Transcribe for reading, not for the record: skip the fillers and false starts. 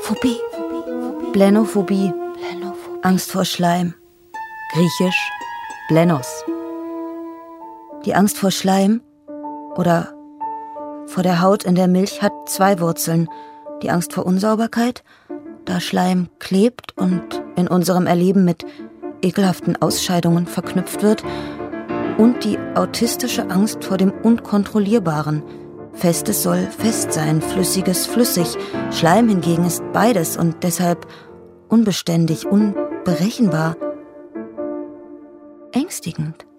Phobie. Blenophobie. Angst vor Schleim. Griechisch Blenos. Die Angst vor Schleim oder vor der Haut in der Milch hat 2 Wurzeln. Die Angst vor Unsauberkeit, da Schleim klebt und in unserem Erleben mit ekelhaften Ausscheidungen verknüpft wird, und die autistische Angst vor dem Unkontrollierbaren. Festes soll fest sein, Flüssiges flüssig. Schleim hingegen ist beides und deshalb unbeständig, unberechenbar. Ängstigend.